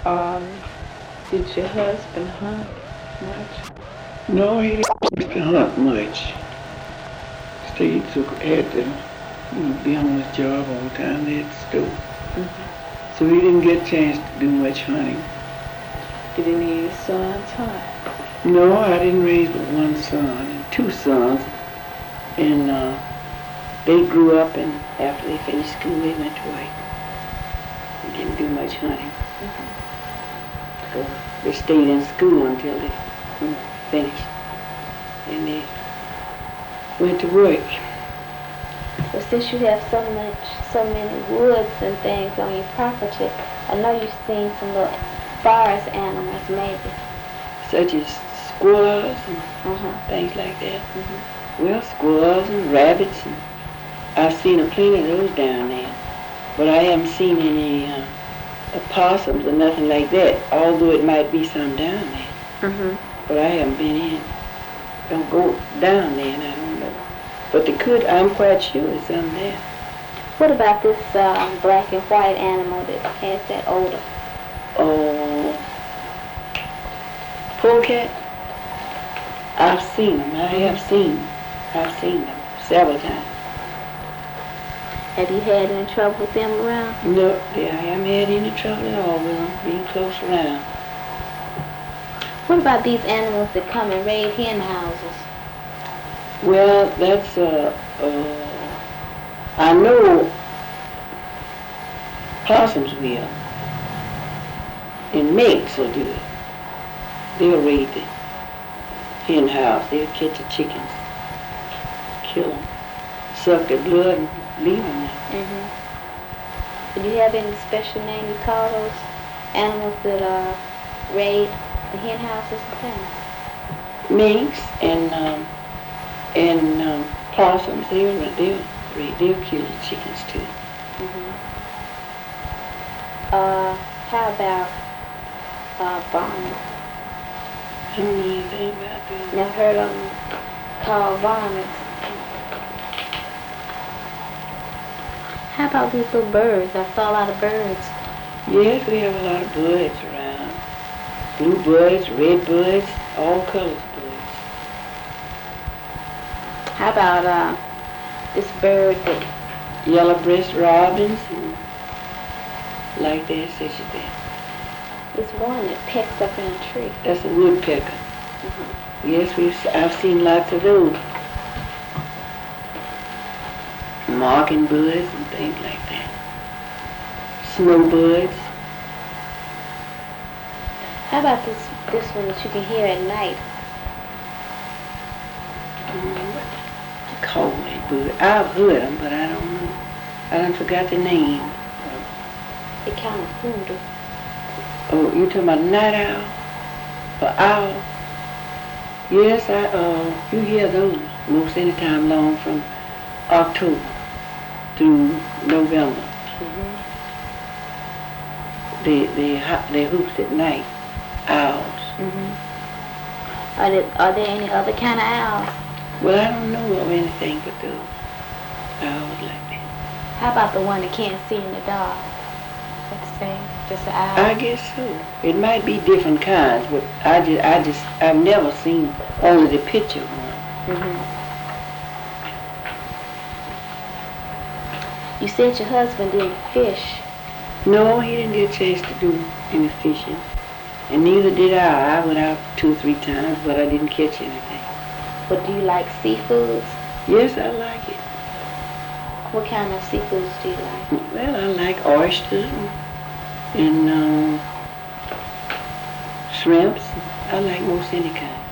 Um, did your husband hunt much? No, he didn't used to hunt much. Steve had to be on his job all the time there at the store. Mm-hmm. So he didn't get a chance to do much hunting. Did any of your sons hunt? No, I didn't raise but one son and two sons. And they grew up, and after they finished school, they went to work. They didn't do much hunting. Mm-hmm. So they stayed in school until they finished. And they went to work. Well, since you have so many woods and things on your property, I know you've seen some little forest animals, maybe. Such as squirrels and things like that. Well, squirrels and rabbits, and I've seen a plenty of those down there. But I haven't seen any opossums or nothing like that, although it might be some down there. But I haven't been in. Don't go down there, and I don't know. But I'm quite sure it's some there. What about this black and white animal that has that odor? Oh, polecat? I've seen them. I've seen them several times. Have you had any trouble with them around? No, I haven't had any trouble at all with them being close around. What about these animals that come and raid hen houses? Well, that's, I know possums will, and minks will do it. They'll raid the hen house. They'll catch the chickens, kill them, suck their blood, and leave them there. Do you have any special name you call those animals that raid the hen houses and things? Minks and possums, they'll kill the chickens too. How about varmints? I don't know anything about them. Never heard of them called varmints. How about these little birds? I saw a lot of birds. Yes, we have a lot of birds around. Blue birds, red birds, all colors of birds. How about this bird that... Yellow-breast robins, and like that, such as that. There's one that pecks up in a tree. That's a woodpecker. Yes, I've seen lots of those. Mockingbirds and things like that. Snowbirds. How about this one that you can hear at night? Call that bird. I've heard them, but I don't know. I done forgot the name. It kind of hoodoo. Oh, you talking about night owl? Or owl? Yes, you hear those most any time long from October through November. They hoops at night. Owls. Are there any other kind of owls? Well, I don't know of anything but those owls like that. How about the one that can't see in the dark? What's the same? Just an owl? I guess so. It might be different kinds, but I've never seen only the picture one. You said your husband didn't fish. No, he didn't get a chance to do any fishing. And neither did I. I went out 2 or 3 times, but I didn't catch anything. But do you like seafoods? Yes, I like it. What kind of seafoods do you like? Well, I like oysters and shrimps. I like most any kind.